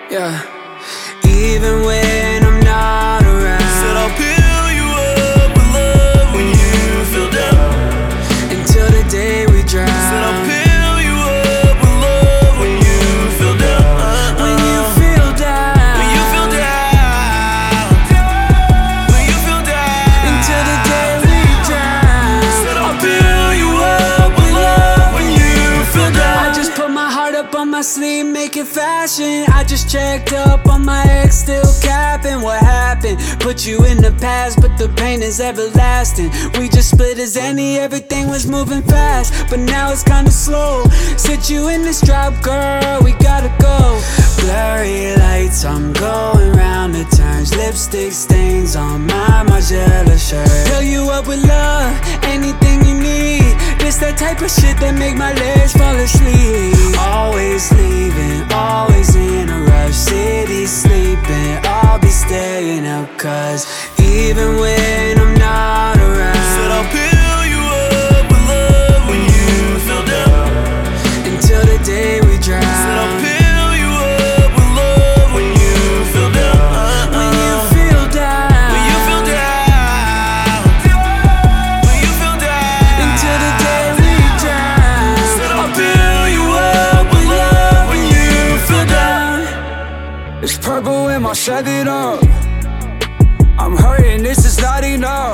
Yeah. Even when I'm not around, said I'll fill you up with love when you feel down. until the day we drown. Said I'll fill you up with love when you feel down. When you feel down, when you feel down, when you feel down, until the day we drown. said I'll fill you up with love when you feel down. I just put my heart up on my sleeve, make it fashion. I just checked up on my ex, still capping. What happened? Put you in the past, but the pain is everlasting. We just split as any, everything was moving fast, but now it's kinda slow. Sit you in this drop, girl, we gotta go. Blurry lights, I'm going round the turns. Lipstick stains on my Margiela shirt. Fill you up with love, anything you need. This that type of shit that make my legs fall asleep. Always leaving, always in a rush. City sleeping, I'll be staying up, cause even when I'm not around, said I'll fill you up with love when you feel down. until the day we drown. Said I'll fill you up with love when you feel down. When you feel down, when you feel down, when you feel down, until the day we drown. said I'll fill you up with love when you feel down. It's purple in my 7-Up. I'm hurting, this is not enough.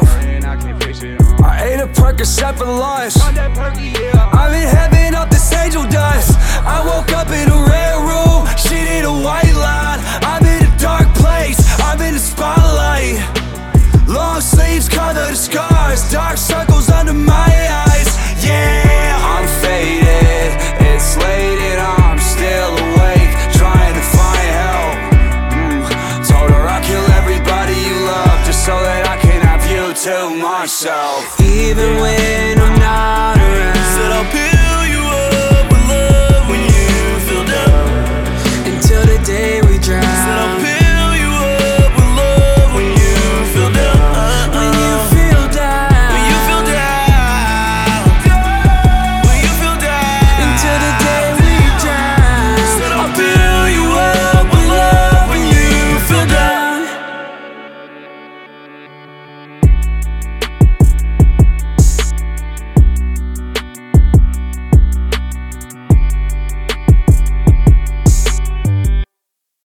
I ate a Percocet for lunch. I'm in heaven off this angel dust. I woke up in a red room, shit in a white line. I'm in a dark place, I'm in the spotlight. Long sleeves cover the scars, dark circles under my eyes. Yeah, I'm faded, it's late and I'm still awake, trying to find help. Told her I'll kill everybody you love just so that I can have you to myself. Even when